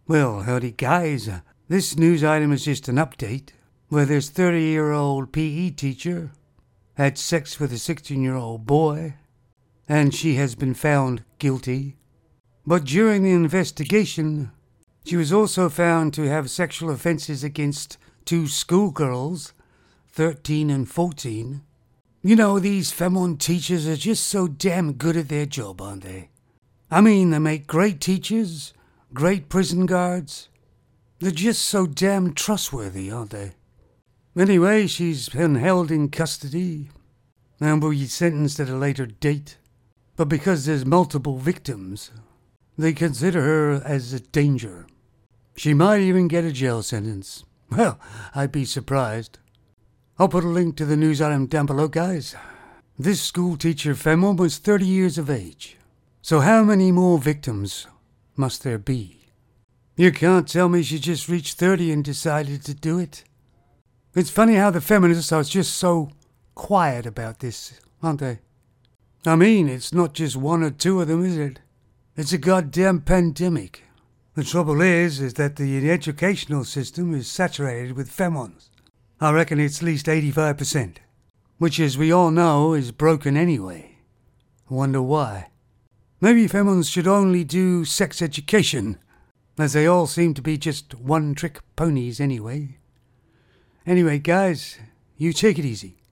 Well, howdy guys. This news item is just an update where this 30-year-old PE teacher had sex with a 16-year-old boy and she has been found guilty. But during the investigation, she was also found to have sexual offenses against two schoolgirls, 13 and 14. You know, these Femon teachers are just so damn good at their job, aren't they? I mean, they make great teachers, great prison guards. They're just so damn trustworthy, aren't they? Anyway, she's been held in custody and will be sentenced at a later date. But because there's multiple victims, they consider her as a danger. She might even get a jail sentence. Well, I'd be surprised. I'll put a link to the news item down below, guys. This school teacher Femon was 30 years of age. So how many more victims must there be? You can't tell me she just reached 30 and decided to do it. It's funny how the feminists are just so quiet about this, aren't they? I mean, it's not just one or two of them, is it? It's a goddamn pandemic. The trouble is that the educational system is saturated with femons. I reckon it's at least 85%, which, as we all know, is broken anyway. I wonder why. Maybe femons should only do sex education, as they all seem to be just one-trick ponies anyway. Anyway, guys, you take it easy.